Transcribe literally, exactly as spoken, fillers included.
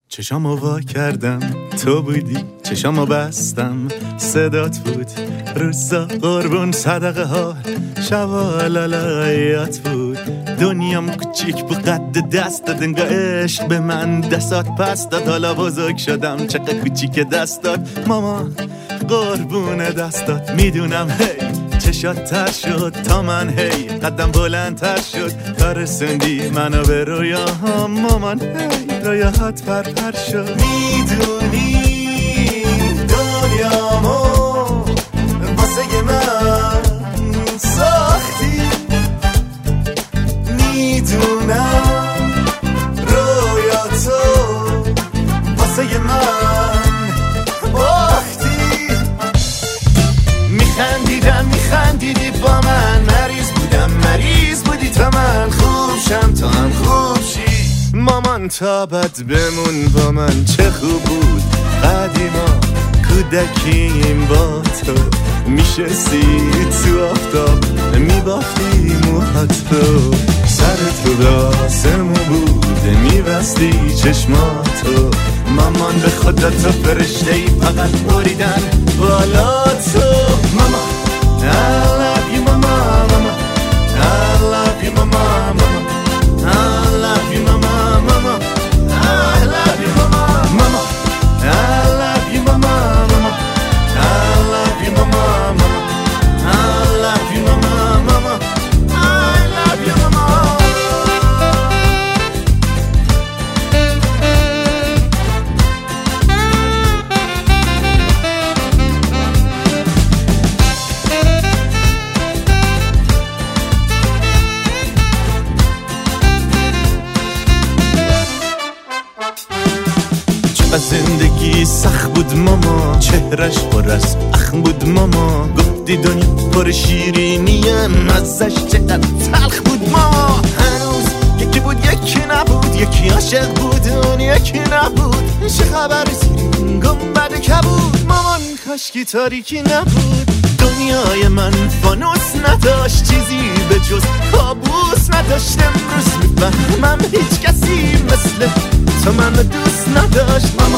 چشامو وا کردم تو بودی، چشامو بستم صدات بود، روزا قربون صدقه ها شبا لالایات بود. دنیام کوچیک بود قد دستات، انگار عشق به من دستات پس داد. حالا بزرگ شدم چقدر کوچیک دستات ماما، قربون دستات. میدونم هی چشات تر شد تا من، هی قدم بلندتر شد تا رسوندی منو به رویاهام مامان. هی رویاهات پر پر شد. میدونی دنیامو واسه من ساختی، میدونم رویاتو واسه من باختی. میخندیدم میخندیدی با من، مریض بودم مریض بودی تا من خوب شم تا هم خوب شی. مامان تا بد بمون با من، چه خوب بود قدیما کودکیم با تو. میشستی تو آفتاب میبافتی موهاتو، سرت رو داسمو بود میبستی چشماتو. مامان به خدا تو فرشتهی فقط بریدن بالا تو. ماما I love you mama mama I love you mama mama I love you mama mama I love you mama mama I love you mama mama I love you mama mama I love you mama mama I love you mama. زندگی سخت بود ماما، چهرش پر از اخم بود ماما. گفتی دنیا پر شیرینیه، مزش چقدر تلخ بود ماما. هنوز یکی بود یکی نبود، یکی عاشق بود اون یکی نبود. چه خبر سیرین گنبد کبود مامان، کاشکی تاریکی نبود. دنیای من فانوس نداشت، چیزی به جز کابوس نداشت. امروز میفهمم هیچ کسی مثل تو من دوست نداشت.